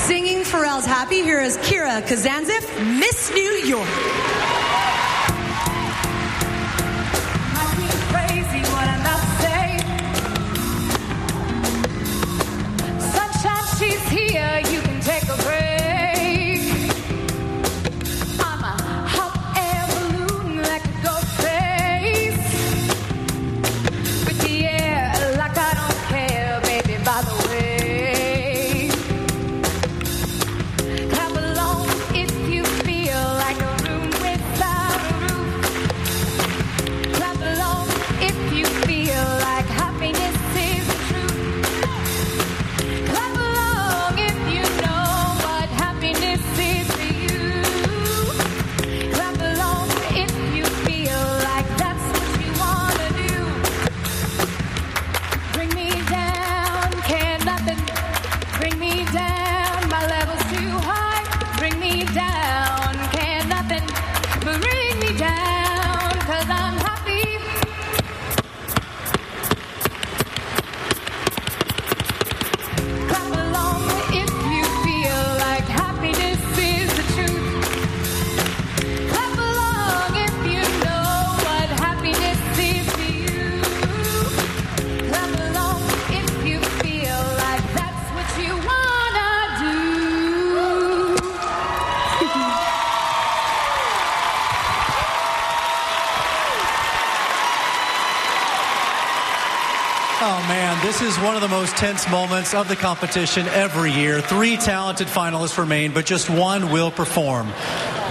Singing Pharrell's Happy, here is Kira Kazantzis, Miss New York. She's here, you can take a break. I'm a hot air balloon that could go space. With the air like I don't care, baby, by the way. Clap along if you feel like a room without a roof. Clap along if you feel like happiness is the truth. Clap along if you know what happiness is to you. Clap along if you feel like that's what you want to do. Bring me down, can't nothing. Bring me down, my level's too high. Bring me down, can't nothing. Bring me down, 'cause I'm happy. Clap along if you feel like happiness is the truth. Clap along if you know what happiness is to you. Clap along if you feel like that's what you wanna do. Oh man, this is one of the most tense moments of the competition every year. 3 talented finalists remain, but just one will perform.